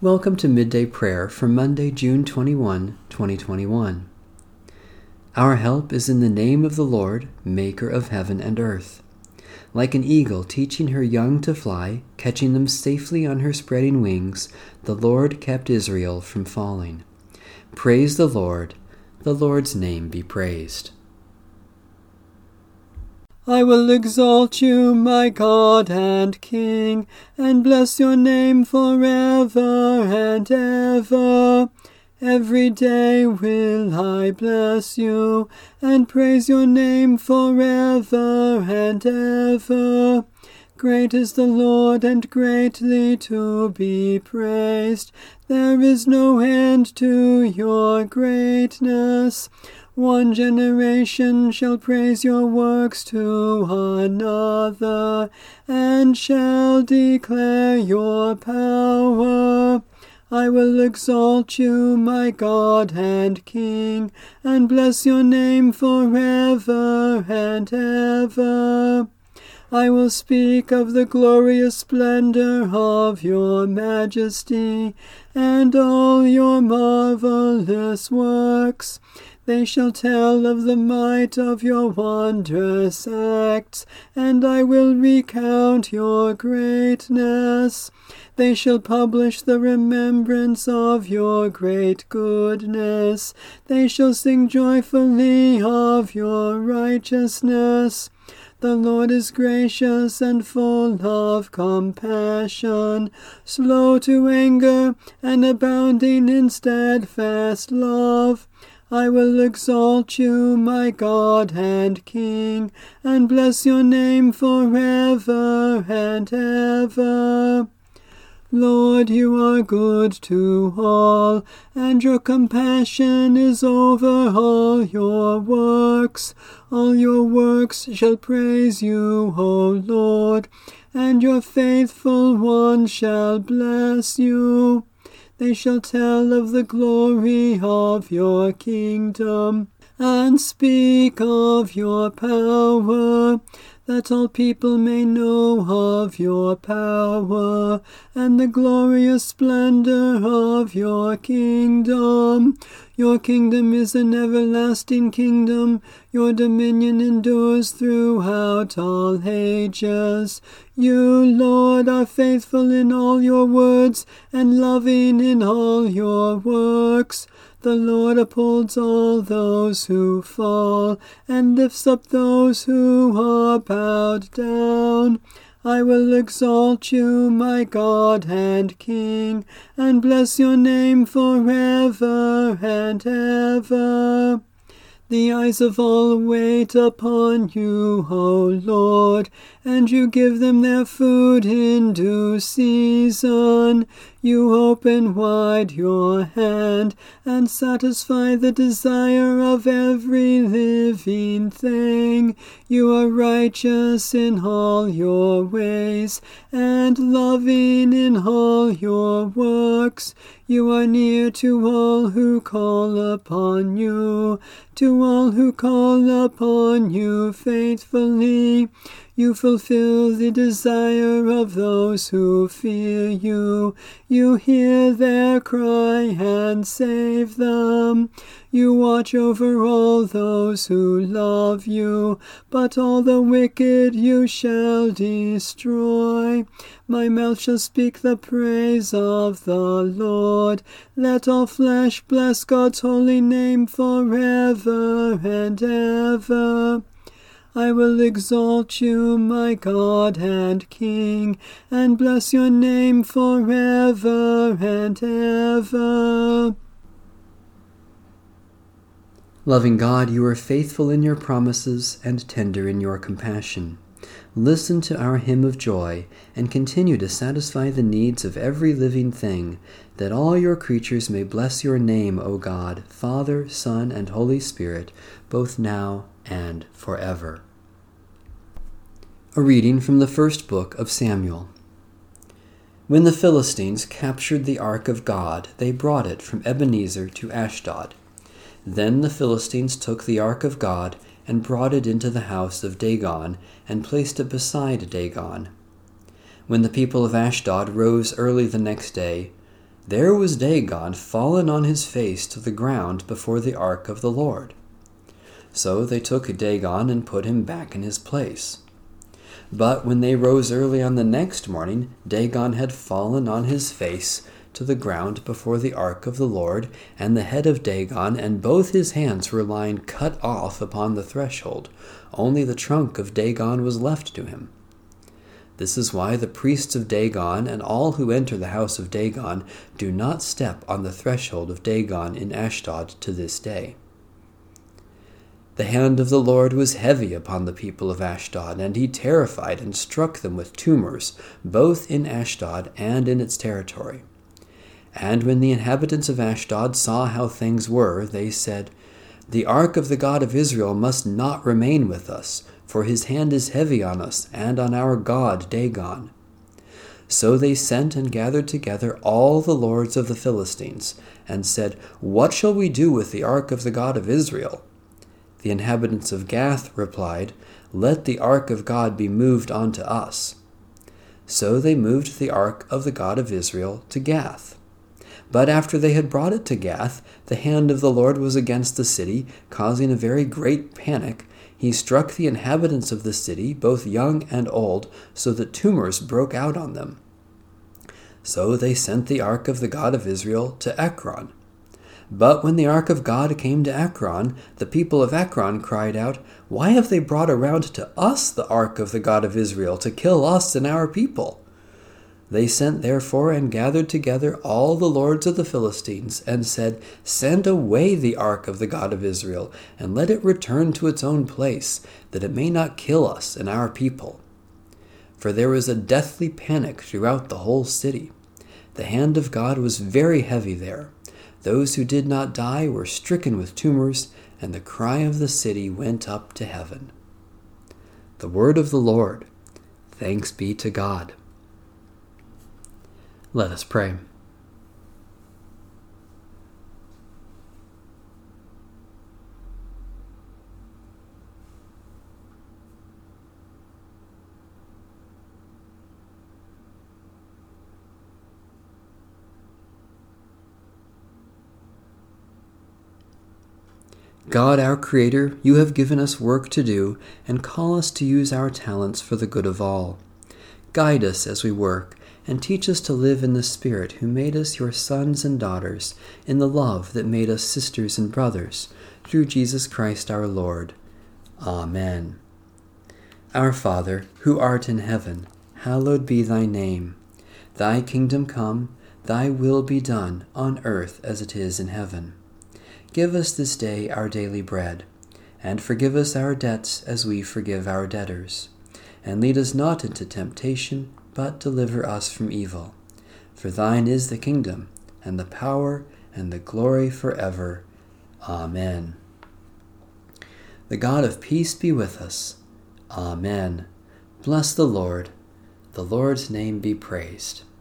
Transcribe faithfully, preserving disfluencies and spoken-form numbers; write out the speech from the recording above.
Welcome to Midday Prayer for Monday, June twenty-first, twenty twenty-one. Our help is in the name of the Lord, maker of heaven and earth. Like an eagle teaching her young to fly, catching them safely on her spreading wings, the Lord kept Israel from falling. Praise the Lord. The Lord's name be praised. I will exalt you, my God and King, and bless your name forever and ever. Every day will I bless you, and praise your name forever and ever. Great is the Lord, and greatly to be praised. There is no end to your greatness. One generation shall praise your works to another, and shall declare your power. I will exalt you, my God and King, and bless your name forever and ever. I will speak of the glorious splendor of your majesty, and all your marvelous works. They shall tell of the might of your wondrous acts, and I will recount your greatness. They shall publish the remembrance of your great goodness. They shall sing joyfully of your righteousness. The Lord is gracious and full of compassion, slow to anger, and abounding in steadfast love. I will exalt you, my God and King, and bless your name forever and ever. Lord, you are good to all, and your compassion is over all your works. All your works shall praise you, O Lord, and your faithful ones shall bless you. They shall tell of the glory of your kingdom, and speak of your power, that all people may know of your power, and the glorious splendor of your kingdom. Your kingdom is an everlasting kingdom. Your dominion endures throughout all ages. You, Lord, are faithful in all your words, and loving in all your works. The Lord upholds all those who fall, and lifts up those who are bowed down. I will exalt you, my God and King, and bless your name forever and ever. The eyes of all wait upon you, O Lord, and you give them their food in due season. You open wide your hand and satisfy the desire of every living thing. You are righteous in all your ways, and loving in all your works. You are near to all who call upon you, to all who call upon you faithfully. You fulfill the desire of those who fear you. You hear their cry and save them. You watch over all those who love you, but all the wicked you shall destroy. My mouth shall speak the praise of the Lord. Let all flesh bless God's holy name forever and ever. I will exalt you, my God and King, and bless your name forever and ever. Loving God, you are faithful in your promises and tender in your compassion. Listen to our hymn of joy, and continue to satisfy the needs of every living thing, that all your creatures may bless your name, O God, Father, Son, and Holy Spirit, both now and forever. A reading from the first book of Samuel. When the Philistines captured the ark of God, they brought it from Ebenezer to Ashdod. Then the Philistines took the ark of God and brought it into the house of Dagon, and placed it beside Dagon. When the people of Ashdod rose early the next day, there was Dagon fallen on his face to the ground before the ark of the Lord. So they took Dagon and put him back in his place. But when they rose early on the next morning, Dagon had fallen on his face to the ground before the ark of the Lord, and the head of Dagon and both his hands were lying cut off upon the threshold. Only the trunk of Dagon was left to him. This is why the priests of Dagon and all who enter the house of Dagon do not step on the threshold of Dagon in Ashdod to this day. The hand of the Lord was heavy upon the people of Ashdod, and he terrified and struck them with tumors, both in Ashdod and in its territory. And when the inhabitants of Ashdod saw how things were, they said, "The ark of the God of Israel must not remain with us, for his hand is heavy on us and on our god Dagon." So they sent and gathered together all the lords of the Philistines, and said, "What shall we do with the ark of the God of Israel?" The inhabitants of Gath replied, "Let the ark of God be moved on to us." So they moved the ark of the God of Israel to Gath. But after they had brought it to Gath, the hand of the Lord was against the city, causing a very great panic. He struck the inhabitants of the city, both young and old, so that tumors broke out on them. So they sent the ark of the God of Israel to Ekron. But when the ark of God came to Ekron, the people of Ekron cried out, "Why have they brought around to us the ark of the God of Israel to kill us and our people?" They sent therefore and gathered together all the lords of the Philistines, and said, "Send away the ark of the God of Israel, and let it return to its own place, that it may not kill us and our people." For there was a deathly panic throughout the whole city. The hand of God was very heavy there. Those who did not die were stricken with tumors, and the cry of the city went up to heaven. The word of the Lord. Thanks be to God. Let us pray. God, our Creator, you have given us work to do and call us to use our talents for the good of all. Guide us as we work and teach us to live in the Spirit who made us your sons and daughters, in the love that made us sisters and brothers, through Jesus Christ our Lord. Amen. Our Father, who art in heaven, hallowed be thy name. Thy kingdom come, thy will be done, on earth as it is in heaven. Give us this day our daily bread, and forgive us our debts as we forgive our debtors. And lead us not into temptation, but deliver us from evil. For thine is the kingdom, and the power, and the glory forever. Amen. The God of peace be with us. Amen. Bless the Lord. The Lord's name be praised.